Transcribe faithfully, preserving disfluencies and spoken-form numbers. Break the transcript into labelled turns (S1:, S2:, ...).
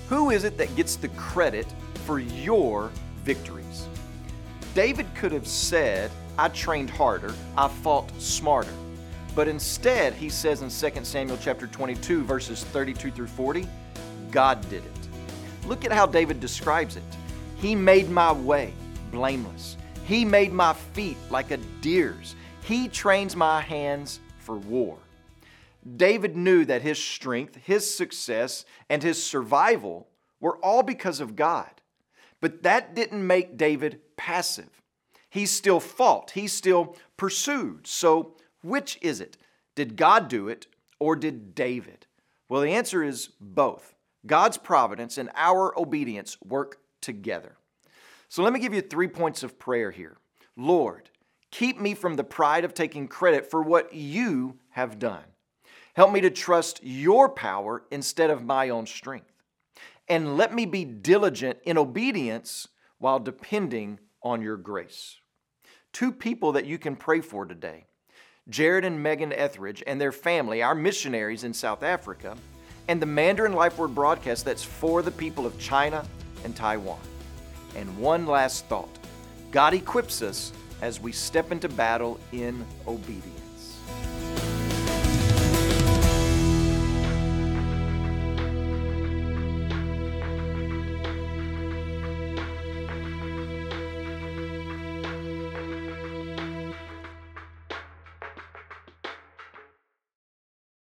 S1: Who is it that gets the credit for your victories? David could have said, I trained harder, I fought smarter. But instead, he says in Second Samuel chapter twenty-two, verses thirty-two through forty, God did it. Look at how David describes it. He made my way blameless. He made my feet like a deer's. He trains my hands for war. David knew that his strength, his success, and his survival were all because of God. But that didn't make David passive. He still fought. He still pursued. So which is it? Did God do it or did David? Well, the answer is both. God's providence and our obedience work together. So let me give you three points of prayer here. Lord, keep me from the pride of taking credit for what you have done. Help me to trust your power instead of my own strength. And let me be diligent in obedience while depending on your grace. Two people that you can pray for today. Jared and Megan Etheridge and their family, our missionaries in South Africa, and the Mandarin Life Word broadcast that's for the people of China and Taiwan. And one last thought. God equips us as we step into battle in obedience.